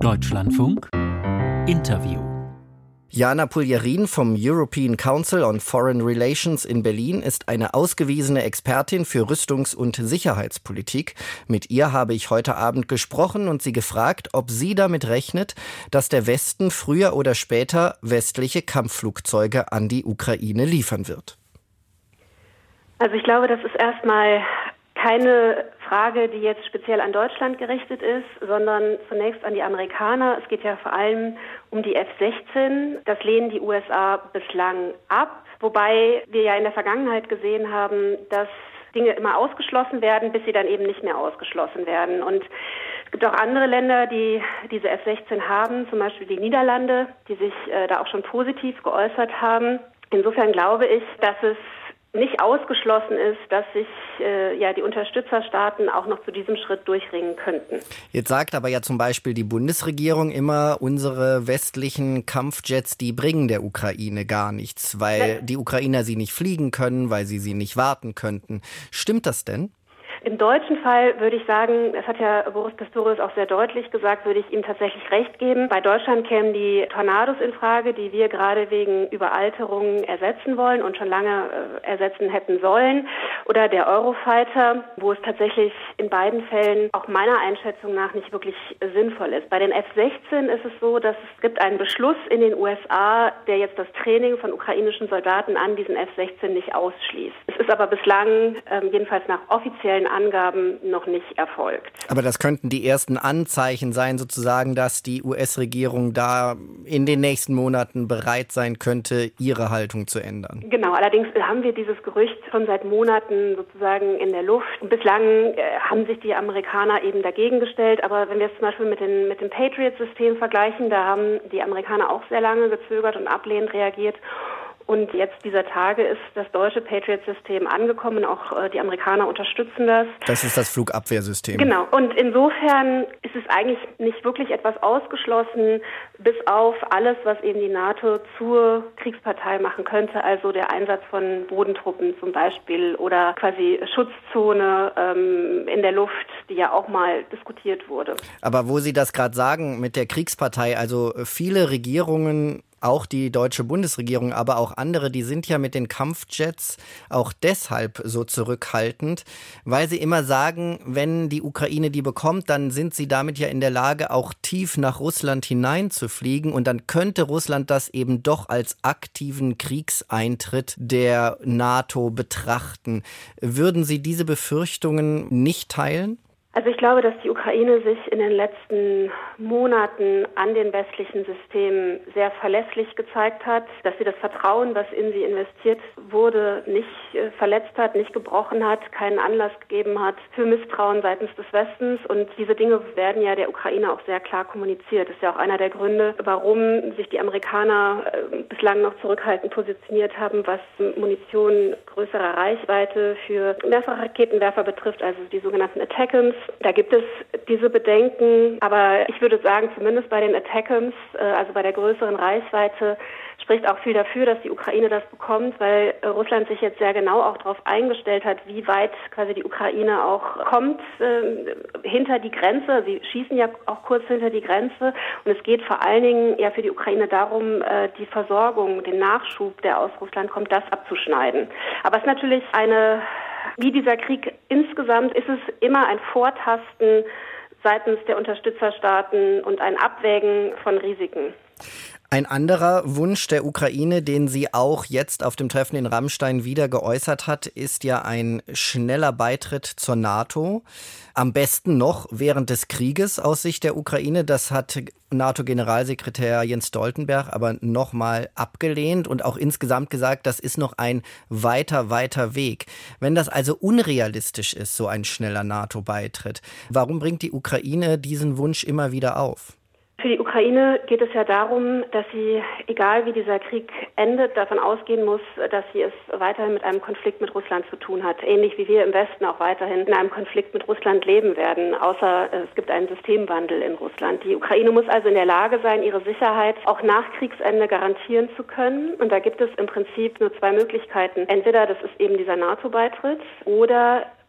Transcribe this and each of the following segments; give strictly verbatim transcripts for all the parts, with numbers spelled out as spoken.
Deutschlandfunk Interview. Jana Puljarin vom European Council on Foreign Relations in Berlin ist eine ausgewiesene Expertin für Rüstungs- und Sicherheitspolitik. Mit ihr habe ich heute Abend gesprochen und sie gefragt, ob sie damit rechnet, dass der Westen früher oder später westliche Kampfflugzeuge an die Ukraine liefern wird. Also ich glaube, das ist erstmal keine Frage, die jetzt speziell an Deutschland gerichtet ist, sondern zunächst an die Amerikaner. Es geht ja vor allem um die F sechzehn. Das lehnen die U S A bislang ab, wobei wir ja in der Vergangenheit gesehen haben, dass Dinge immer ausgeschlossen werden, bis sie dann eben nicht mehr ausgeschlossen werden. Und es gibt auch andere Länder, die diese F sechzehn haben, zum Beispiel die Niederlande, die sich äh, da auch schon positiv geäußert haben. Insofern glaube ich, dass es nicht ausgeschlossen ist, dass sich äh, ja die Unterstützerstaaten auch noch zu diesem Schritt durchringen könnten. Jetzt sagt aber ja zum Beispiel die Bundesregierung immer, unsere westlichen Kampfjets, die bringen der Ukraine gar nichts, weil die Ukrainer sie nicht fliegen können, weil sie sie nicht warten könnten. Stimmt das denn? Im deutschen Fall würde ich sagen, das hat ja Boris Pistorius auch sehr deutlich gesagt, würde ich ihm tatsächlich recht geben. Bei Deutschland kämen die Tornados in Frage, die wir gerade wegen Überalterung ersetzen wollen und schon lange äh, ersetzen hätten sollen. Oder der Eurofighter, wo es tatsächlich in beiden Fällen auch meiner Einschätzung nach nicht wirklich sinnvoll ist. Bei den F sechzehn ist es so, dass es gibt einen Beschluss in den U S A, der jetzt das Training von ukrainischen Soldaten an diesen F sechzehn nicht ausschließt. Es ist aber bislang, äh, jedenfalls nach offiziellen Angaben, noch nicht erfolgt. Aber das könnten die ersten Anzeichen sein, sozusagen, dass die U S-Regierung da in den nächsten Monaten bereit sein könnte, ihre Haltung zu ändern. Genau, allerdings haben wir dieses Gerücht schon seit Monaten sozusagen in der Luft. Und bislang äh, haben sich die Amerikaner eben dagegen gestellt. Aber wenn wir es zum Beispiel mit, den, mit dem Patriot-System vergleichen, da haben die Amerikaner auch sehr lange gezögert und ablehnend reagiert. Und jetzt dieser Tage ist das deutsche Patriot-System angekommen. Auch äh, die Amerikaner unterstützen das. Das ist das Flugabwehrsystem. Genau. Und insofern ist es eigentlich nicht wirklich etwas ausgeschlossen, bis auf alles, was eben die NATO zur Kriegspartei machen könnte. Also der Einsatz von Bodentruppen zum Beispiel oder quasi Schutzzone ähm, in der Luft, die ja auch mal diskutiert wurde. Aber wo Sie das gerade sagen mit der Kriegspartei, also viele Regierungen, auch die deutsche Bundesregierung, aber auch andere, die sind ja mit den Kampfjets auch deshalb so zurückhaltend, weil sie immer sagen, wenn die Ukraine die bekommt, dann sind sie damit ja in der Lage, auch tief nach Russland hineinzufliegen und dann könnte Russland das eben doch als aktiven Kriegseintritt der NATO betrachten. Würden Sie diese Befürchtungen nicht teilen? Also ich glaube, dass die Ukraine sich in den letzten Monaten an den westlichen Systemen sehr verlässlich gezeigt hat, dass sie das Vertrauen, was in sie investiert wurde, nicht äh, verletzt hat, nicht gebrochen hat, keinen Anlass gegeben hat für Misstrauen seitens des Westens. Und diese Dinge werden ja der Ukraine auch sehr klar kommuniziert. Das ist ja auch einer der Gründe, warum sich die Amerikaner äh, bislang noch zurückhaltend positioniert haben, was Munition größerer Reichweite für Mehrfachraketenwerfer betrifft, also die sogenannten Attackams. Da gibt es diese Bedenken, aber ich würde sagen, zumindest bei den Attackams, also bei der größeren Reichweite, spricht auch viel dafür, dass die Ukraine das bekommt, weil Russland sich jetzt sehr genau auch darauf eingestellt hat, wie weit quasi die Ukraine auch kommt äh, hinter die Grenze. Sie schießen ja auch kurz hinter die Grenze und es geht vor allen Dingen ja für die Ukraine darum, äh, die Versorgung, den Nachschub, der aus Russland kommt, das abzuschneiden. Aber es ist natürlich eine Wie dieser Krieg insgesamt ist es immer ein Vortasten seitens der Unterstützerstaaten und ein Abwägen von Risiken. Ein anderer Wunsch der Ukraine, den sie auch jetzt auf dem Treffen in Ramstein wieder geäußert hat, ist ja ein schneller Beitritt zur NATO. Am besten noch während des Krieges aus Sicht der Ukraine. Das hat NATO-Generalsekretär Jens Stoltenberg aber nochmal abgelehnt und auch insgesamt gesagt, das ist noch ein weiter, weiter Weg. Wenn das also unrealistisch ist, so ein schneller NATO-Beitritt, warum bringt die Ukraine diesen Wunsch immer wieder auf? Für die Ukraine geht es ja darum, dass sie, egal wie dieser Krieg endet, davon ausgehen muss, dass sie es weiterhin mit einem Konflikt mit Russland zu tun hat. Ähnlich wie wir im Westen auch weiterhin in einem Konflikt mit Russland leben werden, außer es gibt einen Systemwandel in Russland. Die Ukraine muss also in der Lage sein, ihre Sicherheit auch nach Kriegsende garantieren zu können. Und da gibt es im Prinzip nur zwei Möglichkeiten. Entweder das ist eben dieser NATO-Beitritt oder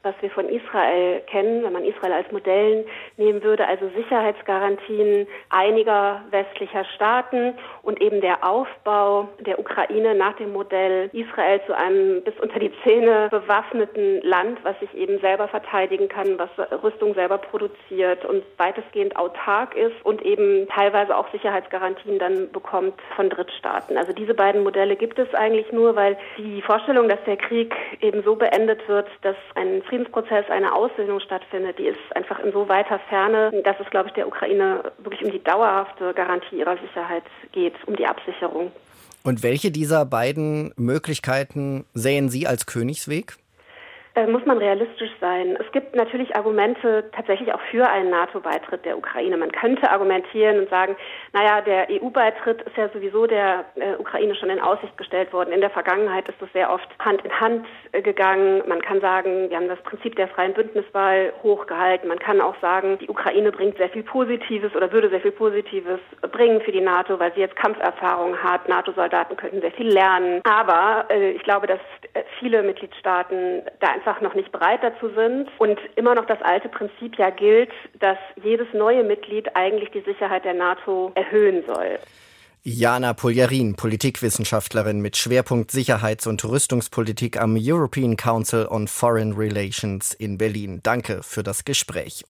was wir von Israel kennen, wenn man Israel als Modell nehmen würde, also Sicherheitsgarantien einiger westlicher Staaten und eben der Aufbau der Ukraine nach dem Modell Israel zu einem bis unter die Zähne bewaffneten Land, was sich eben selber verteidigen kann, was Rüstung selber produziert und weitestgehend autark ist und eben teilweise auch Sicherheitsgarantien dann bekommt von Drittstaaten. Also diese beiden Modelle gibt es eigentlich nur, weil die Vorstellung, dass der Krieg eben so beendet wird, dass ein Friedensprozess, eine Aussöhnung stattfindet, die ist einfach in so weiter Ferne, dass es, glaube ich, der Ukraine wirklich um die dauerhafte Garantie ihrer Sicherheit geht, um die Absicherung. Und welche dieser beiden Möglichkeiten sehen Sie als Königsweg? Äh, muss man realistisch sein. Es gibt natürlich Argumente tatsächlich auch für einen NATO-Beitritt der Ukraine. Man könnte argumentieren und sagen, naja, der E U-Beitritt ist ja sowieso der äh, Ukraine schon in Aussicht gestellt worden. In der Vergangenheit ist das sehr oft Hand in Hand äh, gegangen. Man kann sagen, wir haben das Prinzip der freien Bündniswahl hochgehalten. Man kann auch sagen, die Ukraine bringt sehr viel Positives oder würde sehr viel Positives bringen für die NATO, weil sie jetzt Kampferfahrung hat. NATO-Soldaten könnten sehr viel lernen. Aber äh, ich glaube, dass äh, viele Mitgliedstaaten da einfach noch nicht bereit dazu sind und immer noch das alte Prinzip ja gilt, dass jedes neue Mitglied eigentlich die Sicherheit der NATO erhöhen soll. Jana Puljarin, Politikwissenschaftlerin mit Schwerpunkt Sicherheits- und Rüstungspolitik am European Council on Foreign Relations in Berlin. Danke für das Gespräch.